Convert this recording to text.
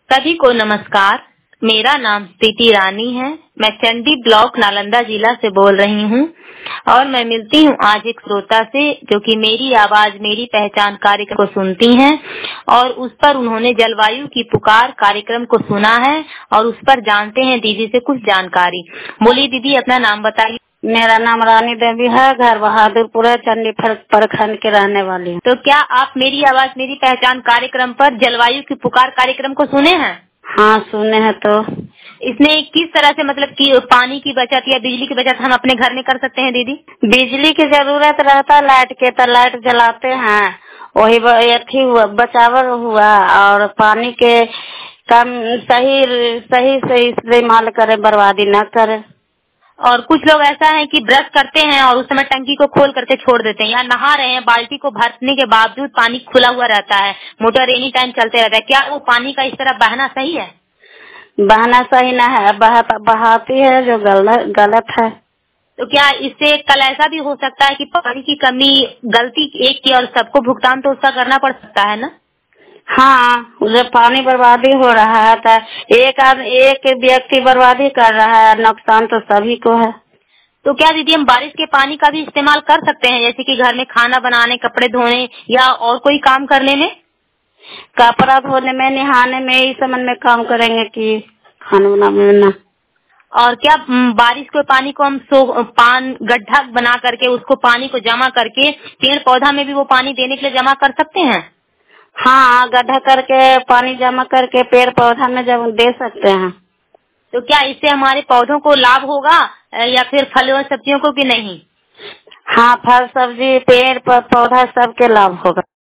सभी को नमस्कार। मेरा नाम प्रीति रानी है। मैं चंडी ब्लॉक नालंदा जिला से बोल रही हूँ और मैं मिलती हूँ आज एक श्रोता से जो कि मेरी आवाज मेरी पहचान कार्यक्रम को सुनती हैं और उस पर उन्होंने जलवायु की पुकार कार्यक्रम को सुना है और उस पर जानते हैं दीदी से कुछ जानकारी। बोलिए दीदी, अपना नाम बताइए। मेरा नाम रानी देवी है, घर बहादुरपुर है, चंडी प्रखंड के रहने वाली हूँ। तो क्या आप मेरी आवाज मेरी पहचान कार्यक्रम पर जलवायु की पुकार कार्यक्रम को सुने हैं? हाँ सुने हैं। तो इसमें किस तरह से मतलब कि पानी की बचत या बिजली की बचत हम अपने घर में कर सकते हैं दीदी? बिजली की जरूरत रहता लाइट के तो लाइट जलाते हैं, वही बचावर हुआ। और पानी के कम सही से इस्तेमाल करें, बर्बादी न करें। और कुछ लोग ऐसा है कि ब्रश करते हैं और उस समय टंकी को खोल करके छोड़ देते हैं, या नहा रहे हैं बाल्टी को भरने के बावजूद पानी खुला हुआ रहता है, मोटर एनी टाइम चलते रहता है। क्या वो पानी का इस तरह बहना सही है? बहना सही न है, बहाती है जो गलत है। तो क्या इससे कल ऐसा भी हो सकता है कि पानी की कमी गलती एक की और सबको भुगतान तो उसका करना पड़ सकता है ना? हाँ, जब पानी बर्बादी हो रहा है तो एक व्यक्ति बर्बादी कर रहा है, नुकसान तो सभी को है। तो क्या दीदी हम बारिश के पानी का भी इस्तेमाल कर सकते हैं, जैसे कि घर में खाना बनाने, कपड़े धोने या और कोई काम करने में? कपड़ा धोने में, नहाने में, इस समय में काम करेंगे कि खाना बनाने में। और क्या बारिश के पानी को हम गड्ढा बना करके उसको पानी को जमा करके पेड़ पौधा में भी वो पानी देने के लिए जमा कर सकते हैं? हाँ, गड्ढा करके पानी जमा करके पेड़ पौधा में जब दे सकते हैं। तो क्या इससे हमारे पौधों को लाभ होगा या फिर फल और सब्जियों को भी नहीं? हाँ, फल सब्जी पेड़ पौधा सबके लाभ होगा।